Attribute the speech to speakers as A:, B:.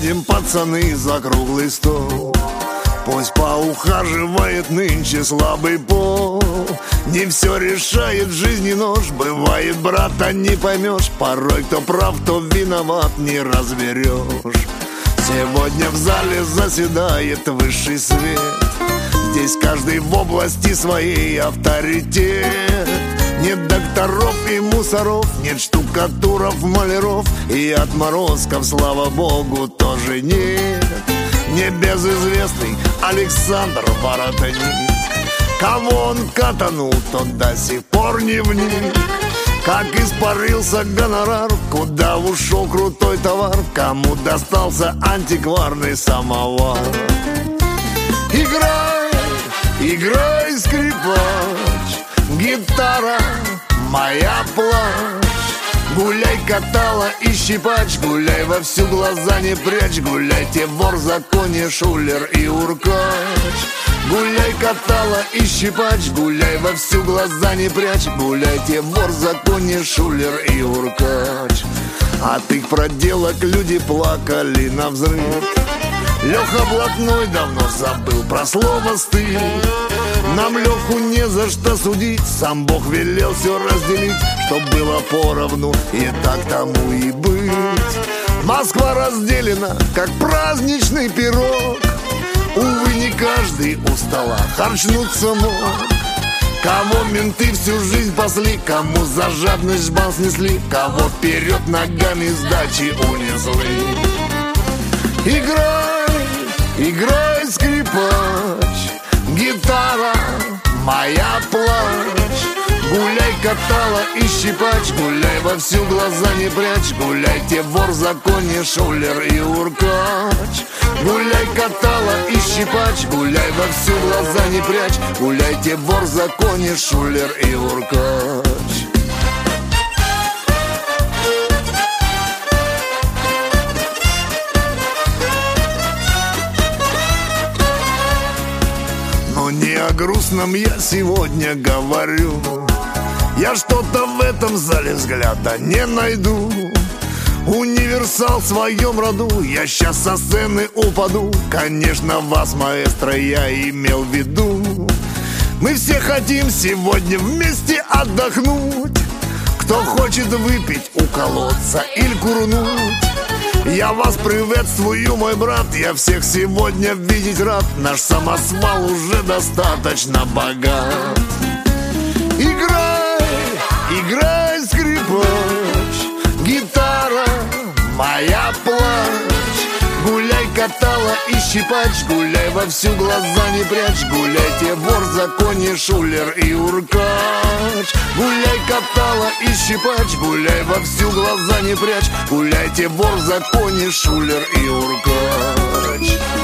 A: сядем, пацаны, за круглый стол. Пусть поухаживает нынче слабый пол. Не все решает в жизни нож. Бывает, брата, не поймешь. Порой кто прав, кто виноват, не разберешь. Сегодня в зале заседает высший свет. Здесь каждый в области своей авторитет. Нет докторов и мусоров, нет штукатуров, маляров. И отморозков, слава богу, тоже нет. Небезызвестный Александр Воротник. Кого он катанул, тот до сих пор не вник. Как испарился гонорар, куда ушел крутой товар, кому достался антикварный самовар. Играй, играй, скрипач, гитара моя плачь. Гуляй, катала и щипач, гуляй вовсю, глаза не прячь. Гуляйте, вор в законе, шулер и уркач. Гуляй, катала и щипач, гуляй вовсю, глаза не прячь. Гуляйте, вор в законе, шулер и уркач. От их проделок люди плакали навзрыд. Леха блатной давно забыл про слово стыд. Нам Леху не за что судить, сам Бог велел все разделить, чтоб было поровну, и так тому и быть. Москва разделена, как праздничный пирог. Увы, не каждый у стола харчнуться мог. Кого менты всю жизнь пасли, кому за жадность жбан снесли, кого вперед ногами сдачи унесли. Играй, играй, скрипач, гитара моя плачь. Гуляй, катала и щипач, гуляй вовсю, глаза не прячь. Гуляйте, вор в законе, шулер и уркач. Гуляй, катала и щипач, гуляй вовсю, глаза не прячь. Гуляйте, вор в законе, шулер и уркач. Но не о грустном я сегодня говорю. Я что-то в этом зале взгляда не найду. Универсал в своем роду, я сейчас со сцены упаду. Конечно, вас, маэстро, я имел в виду. Мы все хотим сегодня вместе отдохнуть. Кто хочет выпить, уколоться или курнуть. Я вас приветствую, мой брат, я всех сегодня видеть рад. Наш самосвал уже достаточно богат. Играй, играй, скрипач, гитара моя плачь. Гуляй, катала и щипач, гуляй вовсю, глаза не прячь. Гуляйте, вор в законе, шулер и уркач. Гуляй, катала и щипач, гуляй вовсю, глаза не прячь. Гуляйте, вор в законе, шулер и уркач.